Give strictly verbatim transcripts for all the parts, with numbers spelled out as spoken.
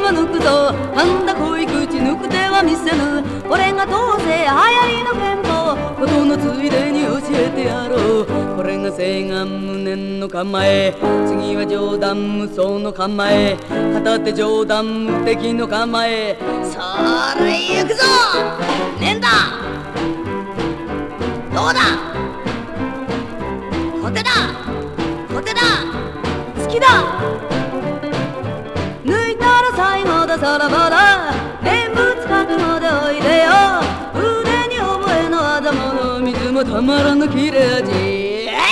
は抜くぞ、なんだ濃い口抜く手は見せぬ。これがどうせ流行りの憲法、ことのついでに教えてやろう。これが正眼無念の構え、次は冗談無双の構え、片手冗談無敵の構え。それ行くぞ。ねんだどうだ、小手だ小手だ、好きだ。抜いたら最後ださらばだ、念仏覚悟でおいでよ。腕に覚えのあざもの水もたまらぬ切れ味。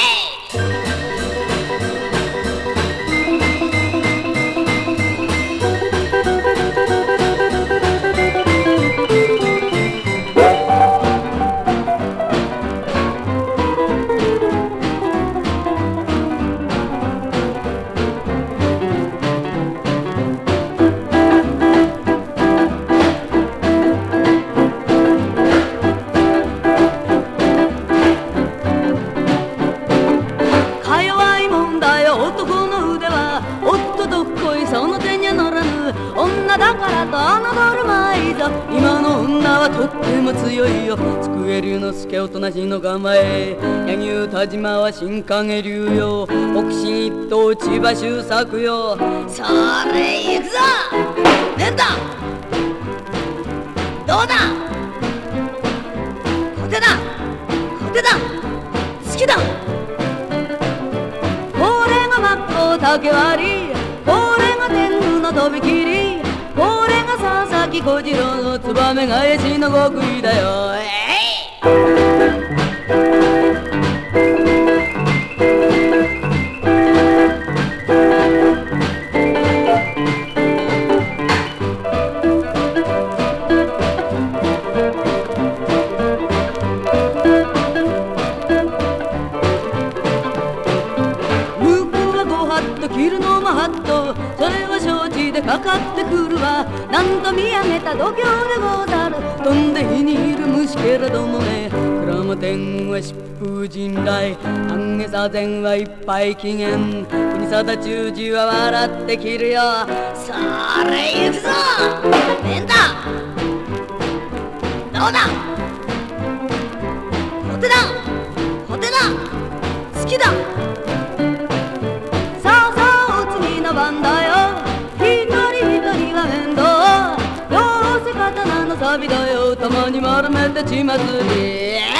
だからと侮るまいぞ、今の女はとっても強いよ。机流の助おとなしの構え、柳生田島は新影流よ。北進一等千葉周作よ。それ行くぞ。ねんだどうだ、小手だ小手だ、好きだ。これが真っ向竹割り、これが天狗の飛び切り、これが佐々木小次郎のつばめ返しの極意だよ。えい向こうはごハット着るのもハット、それは承知でかかってくるわ。なんと見上げた度胸でござる、飛んで火にいる虫けらどもね。鞍馬天は疾風陣雷、半下左前はいっぱい機嫌、国定忠治は笑って切るよ。それ行くぞ。ねんだどうだ、小手だ小手だ、好きだ。さあさあお次の番だよ、一人一人は面倒、どうせ刀の錆だよ、たまに丸めて血祭り。